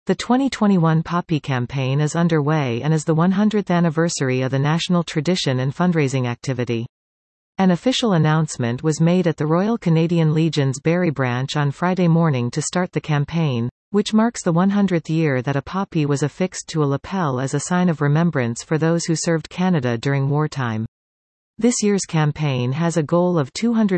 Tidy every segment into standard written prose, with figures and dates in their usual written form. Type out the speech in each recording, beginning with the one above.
The 2021 Poppy campaign is underway and is the 100th anniversary of the national tradition and fundraising activity. An official announcement was made at the Royal Canadian Legion's Barrie branch on Friday morning to start the campaign, which marks the 100th year that a poppy was affixed to a lapel as a sign of remembrance for those who served Canada during wartime. This year's campaign has a goal of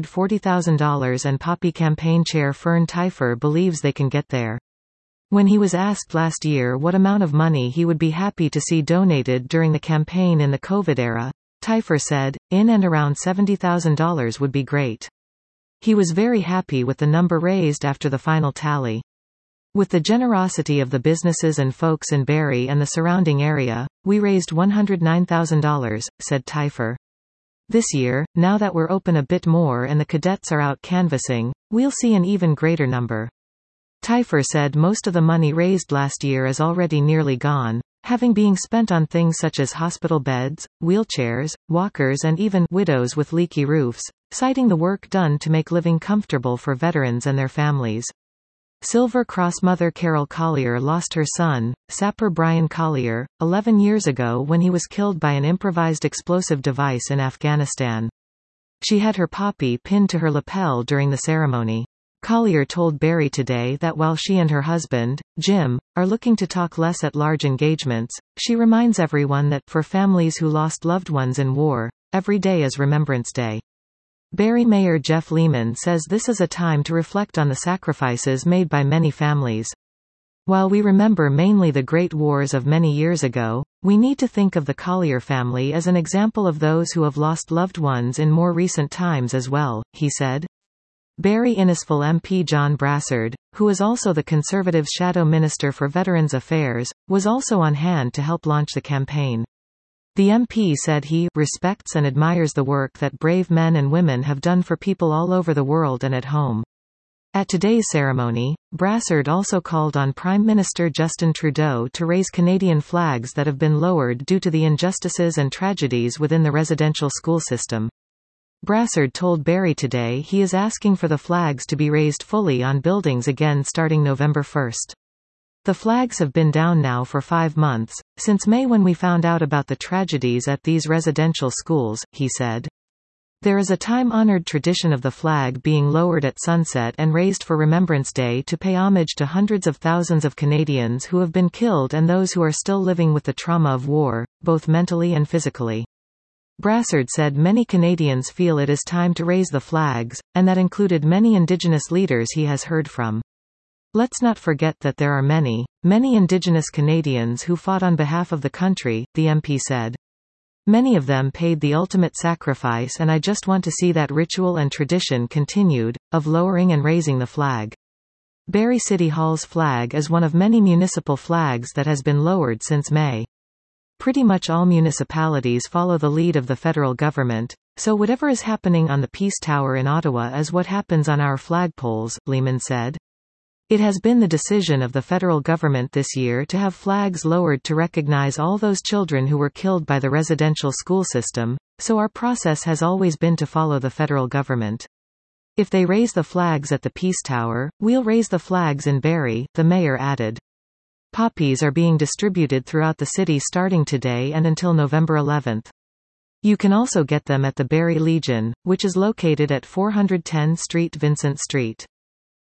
$240,000 and Poppy campaign chair Fern Teifer believes they can get there. When he was asked last year what amount of money he would be happy to see donated during the campaign in the COVID era, Teifer said, "In and around $70,000 would be great." He was very happy with the number raised after the final tally. "With the generosity of the businesses and folks in Barrie and the surrounding area, we raised $109,000, said Teifer. This year, now that we're open a bit more and the cadets are out canvassing, we'll see an even greater number. Teifer said most of the money raised last year is already nearly gone, having been spent on things such as hospital beds, wheelchairs, walkers and even widows with leaky roofs, citing the work done to make living comfortable for veterans and their families. Silver Cross mother Carol Collier lost her son, sapper Brian Collier, 11 years ago when he was killed by an improvised explosive device in Afghanistan. She had her poppy pinned to her lapel during the ceremony. Collier told Barrie Today that while she and her husband, Jim, are looking to talk less at large engagements, she reminds everyone that, for families who lost loved ones in war, every day is Remembrance Day. Barrie Mayor Jeff Lehman says this is a time to reflect on the sacrifices made by many families. While we remember mainly the great wars of many years ago, we need to think of the Collier family as an example of those who have lost loved ones in more recent times as well, he said. Barrie Innisfil MP John Brassard, who is also the Conservatives' Shadow Minister for Veterans Affairs, was also on hand to help launch the campaign. The MP said he respects and admires the work that brave men and women have done for people all over the world and at home. At today's ceremony, Brassard also called on Prime Minister Justin Trudeau to raise Canadian flags that have been lowered due to the injustices and tragedies within the residential school system. Brassard told Barrie Today he is asking for the flags to be raised fully on buildings again starting November 1. The flags have been down now for 5 months, since May when we found out about the tragedies at these residential schools, he said. There is a time-honored tradition of the flag being lowered at sunset and raised for Remembrance Day to pay homage to hundreds of thousands of Canadians who have been killed and those who are still living with the trauma of war, both mentally and physically. Brassard said many Canadians feel it is time to raise the flags, and that included many Indigenous leaders he has heard from. Let's not forget that there are many Indigenous Canadians who fought on behalf of the country, the MP said. Many of them paid the ultimate sacrifice and I just want to see that ritual and tradition continued, of lowering and raising the flag. Barrie City Hall's flag is one of many municipal flags that has been lowered since May. Pretty much all municipalities follow the lead of the federal government, so whatever is happening on the Peace Tower in Ottawa is what happens on our flagpoles, Lehman said. It has been the decision of the federal government this year to have flags lowered to recognize all those children who were killed by the residential school system, so our process has always been to follow the federal government. If they raise the flags at the Peace Tower, we'll raise the flags in Barrie, the mayor added. Poppies are being distributed throughout the city starting today and until November 11. You can also get them at the Barrie Legion, which is located at 410 Street Vincent Street.